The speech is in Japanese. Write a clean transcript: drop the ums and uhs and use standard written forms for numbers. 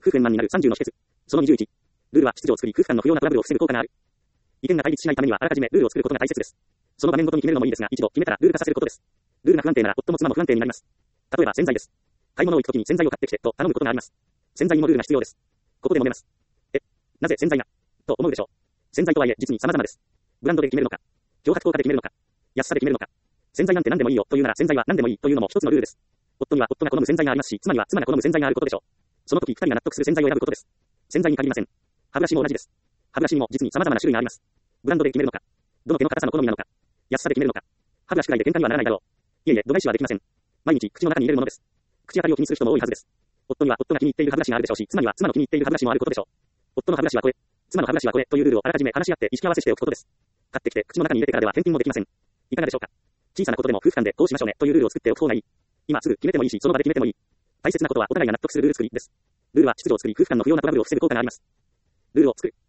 夫婦円満になる30の秘訣。その21。ルールは秩序を作り、夫婦間の不要なトラブルを防ぐ効果がある。意見が対立しないためにはあらかじめルールを作ることが大切です。その場面ごとに決めるのもいいですが、一度決めたらルール化させることです。ルールが不安定なら夫も妻も不安定になります。例えば洗剤です。買い物を行くときに洗剤を買ってきてと頼むことがあります。洗剤にもルールが必要です。ここで揉めます。なぜ洗剤がと思うでしょう。洗剤とはいえ実に様々です。ブランドで決めるのか、漂白効果で決めるのか、安さで決めるのか。洗剤なんて何でもいいよというなら洗剤は何でもいいというのも一つのルールです。夫には夫が好む洗剤がありますし、妻には妻が好む洗剤があることでしょう。その時二人が納得する洗剤を選ぶことです。洗剤に限りません。歯ブラシも同じです。歯ブラシにも実に様々な種類があります。ブランドで決めるのか、どの毛の硬さの好みなのか、安さで決めるのか。歯ブラシくらいで喧嘩にはならないだろう。いえいえ、度外視はできません。毎日口の中に入れるものです。口当たりを気にする人も多いはずです。夫には夫が気に入っている歯ブラシがあるでしょうし、妻には妻の気に入っている歯ブラシもあることでしょう。夫の歯ブラシはこれ、妻の歯ブラシはこれというルールをあらかじめ話し合って意識合わせしておくことです。買ってきて口の中に入れてからでは返品もできません。いかがでしょうか。小さなことでも夫婦間でこうしましょうねというルールを作っておく方がいい。今すぐ決めてもいいし、その場で決めてもいい。大切なことはお互いが納得するルール作りです。ルールは秩序を作り、夫婦間の不要なトラブルを防ぐ効果があります。ルールを作る。